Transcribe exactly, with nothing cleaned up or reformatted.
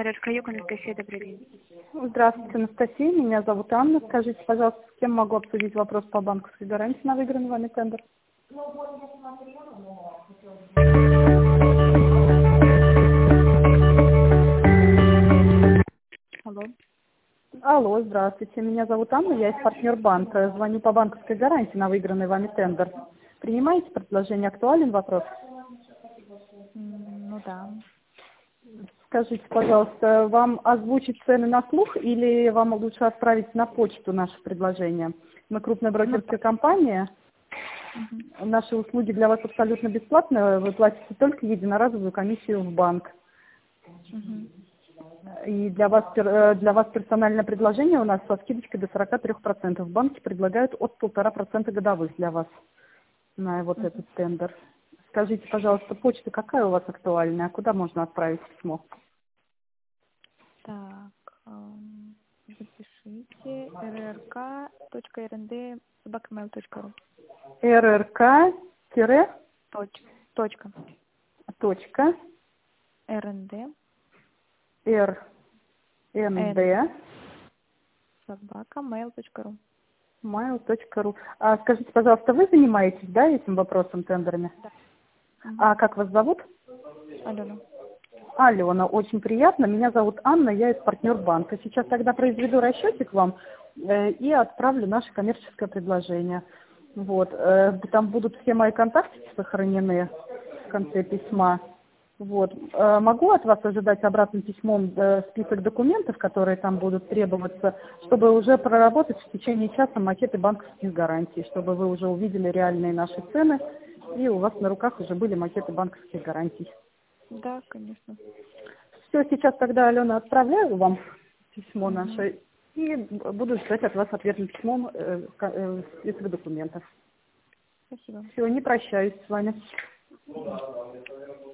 РРК Юг, Анастасия, добрый день. Здравствуйте, Анастасия. Меня зовут Анна. Скажите, пожалуйста, с кем могу обсудить вопрос по банковской гарантии на выигранный вами тендер? Алло. Алло, здравствуйте. Меня зовут Анна, я из партнер банка. Звоню по банковской гарантии на выигранный вами тендер. Принимаете предложение? Актуален вопрос? М, Ну да. Скажите, пожалуйста, вам озвучить цены на слух или вам лучше отправить на почту наше предложение? Мы крупная брокерская компания. Мгм. Наши услуги для вас абсолютно бесплатные. Вы платите только единоразовую комиссию в банк. Мгм. И для вас, пер- э, для вас персональное предложение у нас со скидочкой до сорок три процента. В банке предлагают от полтора процента годовых для вас на вот Мгм. этот тендер. Скажите, пожалуйста, почта какая у вас актуальная? Куда можно отправить письмо? Так, эм, запишите rrk.rnd собака точка ру. РРК тире Точ- Точка. точка РНД. РНД Н. Собака mail точка ру. mail точка ру. А скажите, пожалуйста, вы занимаетесь, да, этим вопросом тендерами? Да. Мгм. А как вас зовут? Алена. Алена, очень приятно. Меня зовут Анна, я из партнер банка. Сейчас тогда произведу расчетик вам э, и отправлю наше коммерческое предложение. Вот. э, там будут все мои контакты сохранены в конце письма. Вот. Э, могу от вас ожидать обратным письмом э, список документов, которые там будут требоваться, чтобы уже проработать в течение часа макеты банковских гарантий, чтобы вы уже увидели реальные наши цены, и у вас на руках уже были макеты банковских гарантий. Да, конечно. Все, сейчас тогда, Алена, отправляю вам письмо Мгм. наше и буду ждать от вас ответным письмом э, ка- э, список документов. Спасибо. Все, не прощаюсь с вами.